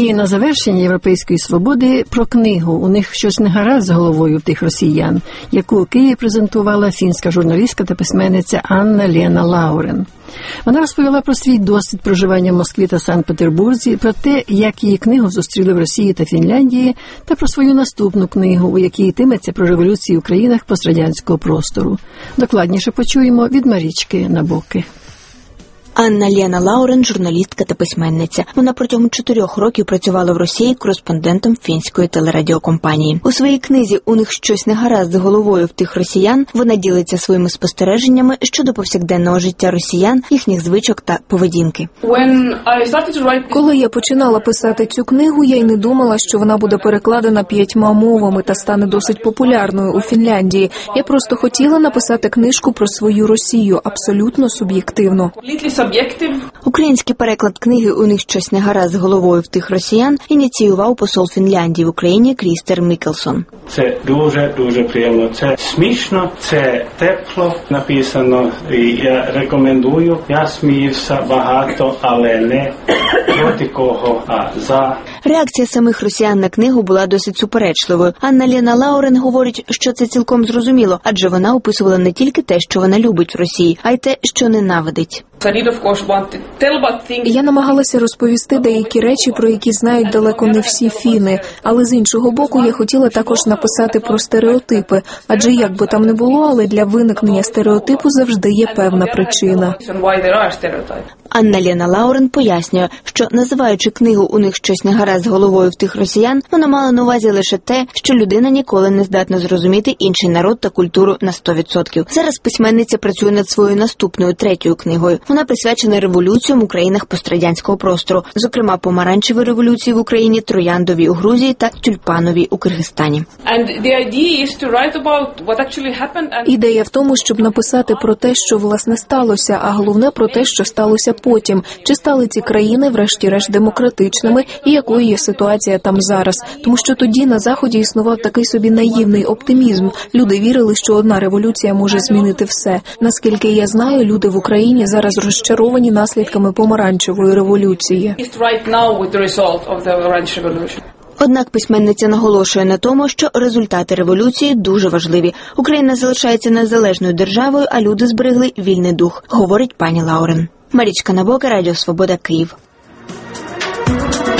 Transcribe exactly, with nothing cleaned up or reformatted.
І на завершення «Європейської свободи» про книгу «У них щось не гаразд з головою в тих росіян», яку у Києві презентувала фінська журналістка та письменниця Анна-Лена Лаурен. Вона розповіла про свій досвід проживання в Москві та Санкт-Петербурзі, про те, як її книгу зустріли в Росії та Фінляндії, та про свою наступну книгу, у якій йтиметься про революції в країнах пострадянського простору. Докладніше почуємо від Марічки Набоки. Анна-Лена Лаурен – журналістка та письменниця. Вона протягом чотирьох років працювала в Росії кореспондентом фінської телерадіокомпанії. У своїй книзі «У них щось не гаразд з головою в тих росіян» вона ділиться своїми спостереженнями щодо повсякденного життя росіян, їхніх звичок та поведінки. Коли я починала писати цю книгу, я й не думала, що вона буде перекладена п'ятьма мовами та стане досить популярною у Фінляндії. Я просто хотіла написати книжку про свою Росію, абсолютно суб'єктивно. Український переклад книги «У них щось не гаразд з головою в тих росіян» ініціював посол Фінляндії в Україні Крістер Мікелсон. Це дуже-дуже приємно. Це смішно, це тепло написано. І я рекомендую. Я сміявся багато, але не проти кого, а за. Реакція самих росіян на книгу була досить суперечливою. Анна-Лена Лаурен говорить, що це цілком зрозуміло, адже вона описувала не тільки те, що вона любить в Росії, а й те, що ненавидить. Я намагалася розповісти деякі речі, про які знають далеко не всі фіни, але з іншого боку я хотіла також написати про стереотипи, адже як би там не було, але для виникнення стереотипу завжди є певна причина. Анна-Лена Лаурен пояснює, що, називаючи книгу «У них щось не гаразд з головою в тих росіян», вона мала на увазі лише те, що людина ніколи не здатна зрозуміти інший народ та культуру на сто відсотків. Зараз письменниця працює над своєю наступною, третьою книгою. Вона присвячена революціям у країнах пострадянського простору, зокрема помаранчевій революції в Україні, трояндовій у Грузії та тюльпановій у Киргизстані. Ідея в тому, щоб написати про те, що власне сталося, а головне про те, що сталося потім. Чи стали ці країни врешті-решт демократичними і якою є ситуація там зараз. Тому що тоді на Заході існував такий собі наївний оптимізм. Люди вірили, що одна революція може змінити все. Наскільки я знаю, люди в Україні зараз розчаровані наслідками помаранчевої революції. Однак письменниця наголошує на тому, що результати революції дуже важливі. Україна залишається незалежною державою, а люди зберегли вільний дух, говорить пані Лаурен. Марічка Набока, Радіо Свобода, Київ.